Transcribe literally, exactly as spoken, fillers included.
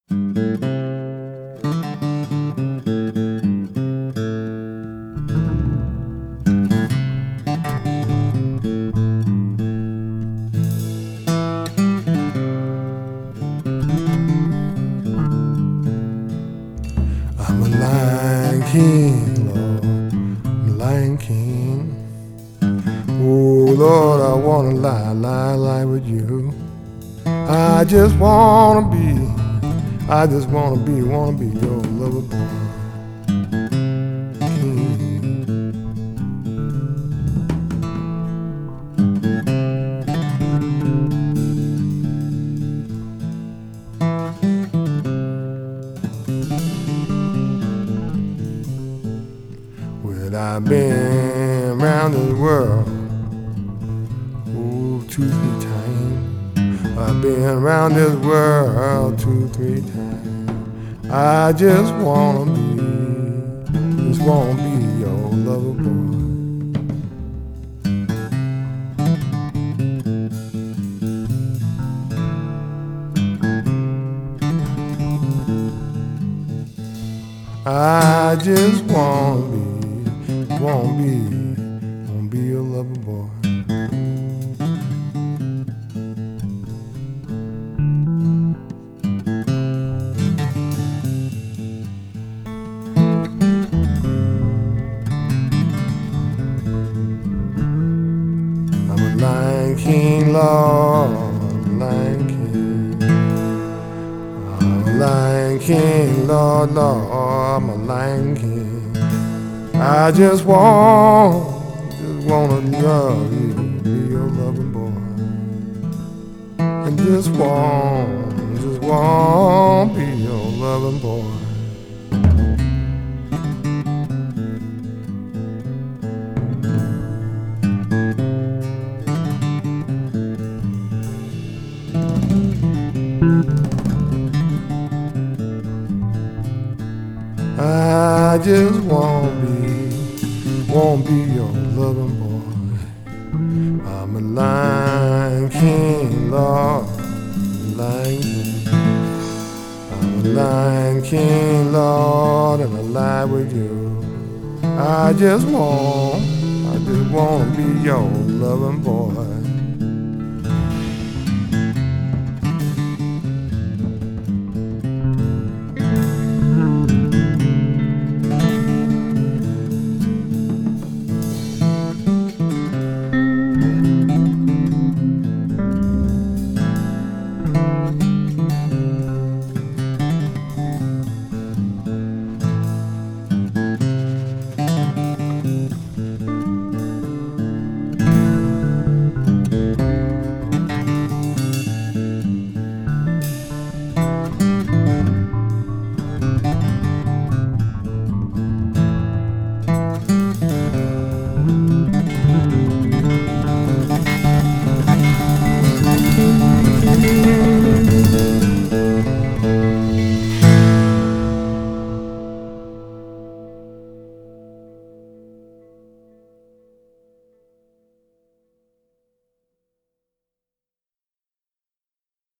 I'm a Lion King, Lord, I'm a Lion King. Oh Lord, I wanna lie, lie, lie with you. I just wanna be, I just wanna be, wanna be your lover boy. King. Well, I've been around this world, oh, two, three times. I've been around this world two, three times. I just wanna be, just wanna be your lover boy. I just wanna be, wanna be, wanna be your lover boy. I'm a Lion King, Lord, I'm a Lion King. I'm a Lion King, Lord, Lord, I'm a Lion King. I just want, just wanna love you, be your loving boy. And just want, just want, be your loving boy. I just won't be, won't be your loving boy. I'm a Lion King, Lord, Lion King. I'm a Lion King, Lord, and I lie with you. I just want, I just wanna be your loving boy.